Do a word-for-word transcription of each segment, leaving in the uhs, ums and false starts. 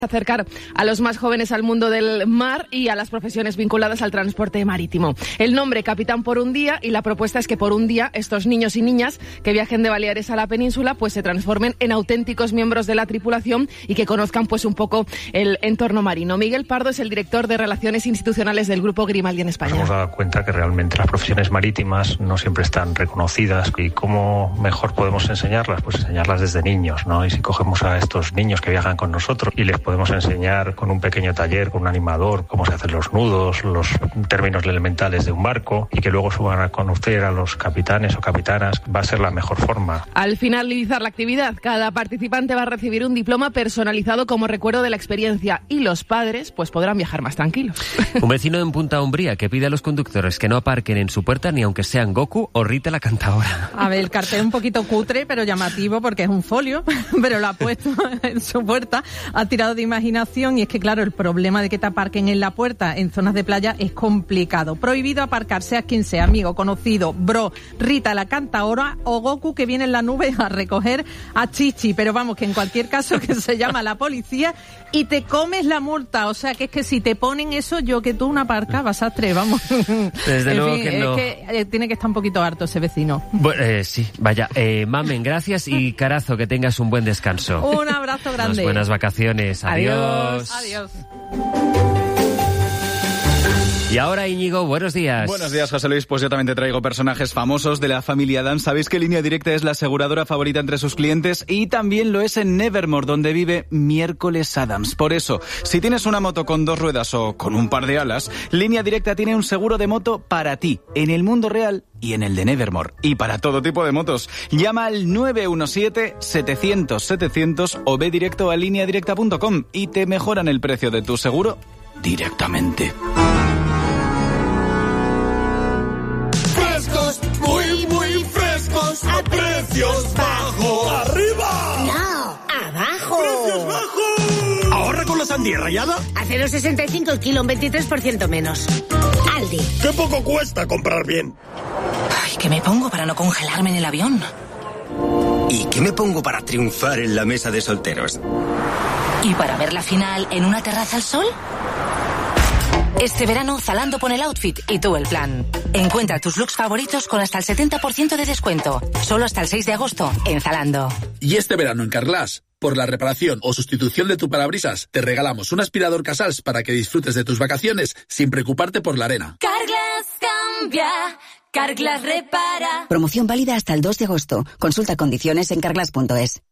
Acercar a los más jóvenes al mundo del mar y a las profesiones vinculadas al transporte marítimo. El nombre Capitán por un día, y la propuesta es que por un día estos niños y niñas que viajen de Baleares a la península pues se transformen en auténticos miembros de la tripulación y que conozcan pues un poco el entorno marino. Miguel Pardo es el director de Relaciones Institucionales del Grupo Grimaldi en España. Nos hemos dado cuenta que realmente las profesiones marítimas no siempre están reconocidas, y cómo mejor podemos enseñarlas, pues enseñarlas desde niños, ¿no? Y si cogemos a estos niños que viajan con nosotros y les podemos Podemos enseñar con un pequeño taller, con un animador, cómo se hacen los nudos, los términos elementales de un barco, y que luego suban a conocer a los capitanes o capitanas, va a ser la mejor forma. Al finalizar la actividad, cada participante va a recibir un diploma personalizado como recuerdo de la experiencia, y los padres pues podrán viajar más tranquilos. Un vecino en Punta Umbría que pide a los conductores que no aparquen en su puerta ni aunque sean Goku o Rita la Cantaora. A ver, el cartel un poquito cutre, pero llamativo porque es un folio, pero lo ha puesto en su puerta, ha tirado de imaginación, y es que claro, el problema de que te aparquen en la puerta en zonas de playa es complicado. Prohibido aparcar, seas quien sea, amigo, conocido, bro, Rita la Cantaora o Goku que viene en la nube a recoger a Chichi, pero vamos, que en cualquier caso que se llama la policía y te comes la multa, o sea que es que si te ponen eso, yo que tú una aparca, vas a tres, vamos. Desde en luego fin, que no. Es que eh, tiene que estar un poquito harto ese vecino. Bueno, eh, sí, vaya. Eh, Mamen, gracias, y Carazo, que tengas un buen descanso. Un abrazo grande. Unas buenas vacaciones. Adiós. Adiós. Y ahora, Íñigo, buenos días. Buenos días, José Luis. Pues yo también te traigo personajes famosos de la familia Adams. Sabéis que Línea Directa es la aseguradora favorita entre sus clientes, y también lo es en Nevermore, donde vive Miércoles Adams. Por eso, si tienes una moto con dos ruedas o con un par de alas, Línea Directa tiene un seguro de moto para ti, en el mundo real y en el de Nevermore. Y para todo tipo de motos, llama al nueve uno siete, setecientos, setecientos o ve directo a línea directa punto com y te mejoran el precio de tu seguro directamente. Muy, muy frescos a precios bajos. ¡Arriba! No, abajo. ¡Precios bajos! ¿Ahorra con la sandía rallada? A cero coma sesenta y cinco el kilo, un veintitrés por ciento menos. Aldi. ¡Qué poco cuesta comprar bien! Ay, ¿qué me pongo para no congelarme en el avión? ¿Y qué me pongo para triunfar en la mesa de solteros? ¿Y para ver la final en una terraza al sol? Este verano, Zalando pone el outfit y tú el plan. Encuentra tus looks favoritos con hasta el setenta por ciento de descuento. Solo hasta el seis de agosto en Zalando. Y este verano en Carglass, por la reparación o sustitución de tu parabrisas, te regalamos un aspirador Casals para que disfrutes de tus vacaciones sin preocuparte por la arena. Carglass cambia, Carglass repara. Promoción válida hasta el dos de agosto. Consulta condiciones en carglass punto es.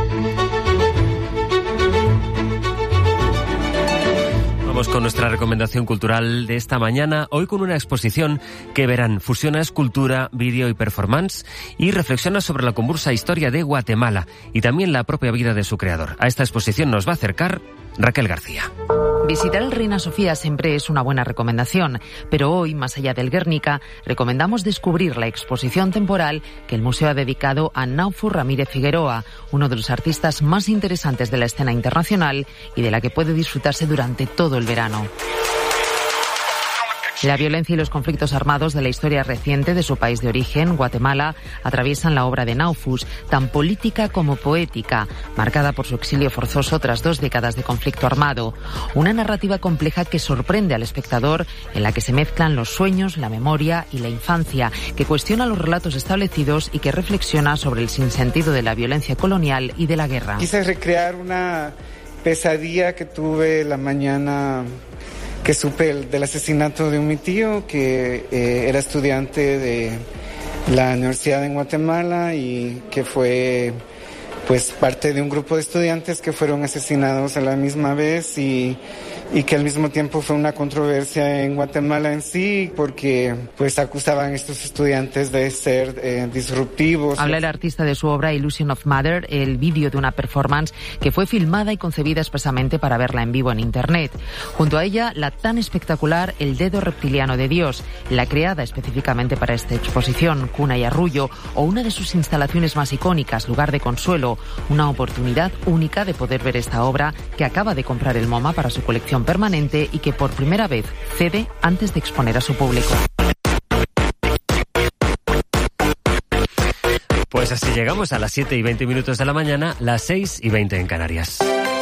Vamos con nuestra recomendación cultural de esta mañana, hoy con una exposición que verán fusiona escultura, vídeo y performance, y reflexiona sobre la convulsa historia de Guatemala y también la propia vida de su creador. A esta exposición nos va a acercar Raquel García. Visitar el Reina Sofía siempre es una buena recomendación, pero hoy, más allá del Guernica, recomendamos descubrir la exposición temporal que el museo ha dedicado a Naufur Ramírez Figueroa, uno de los artistas más interesantes de la escena internacional y de la que puede disfrutarse durante todo el verano. La violencia y los conflictos armados de la historia reciente de su país de origen, Guatemala, atraviesan la obra de Naufus, tan política como poética, marcada por su exilio forzoso tras dos décadas de conflicto armado. Una narrativa compleja que sorprende al espectador, en la que se mezclan los sueños, la memoria y la infancia, que cuestiona los relatos establecidos y que reflexiona sobre el sinsentido de la violencia colonial y de la guerra. Quise recrear una pesadilla que tuve la mañana que supe el, del asesinato de un mi tío que eh, era estudiante de la universidad en Guatemala y que fue pues parte de un grupo de estudiantes que fueron asesinados a la misma vez y, y que al mismo tiempo fue una controversia en Guatemala en sí porque pues acusaban a estos estudiantes de ser eh, disruptivos. Habla el artista de su obra Illusion of Mother, el vídeo de una performance que fue filmada y concebida expresamente para verla en vivo en internet. Junto a ella, la tan espectacular El dedo reptiliano de Dios, la creada específicamente para esta exposición, Cuna y Arrullo, o una de sus instalaciones más icónicas, Lugar de Consuelo, una oportunidad única de poder ver esta obra que acaba de comprar el MoMA para su colección permanente y que por primera vez cede antes de exponer a su público. Pues así llegamos a las siete y veinte minutos de la mañana, las seis y veinte en Canarias.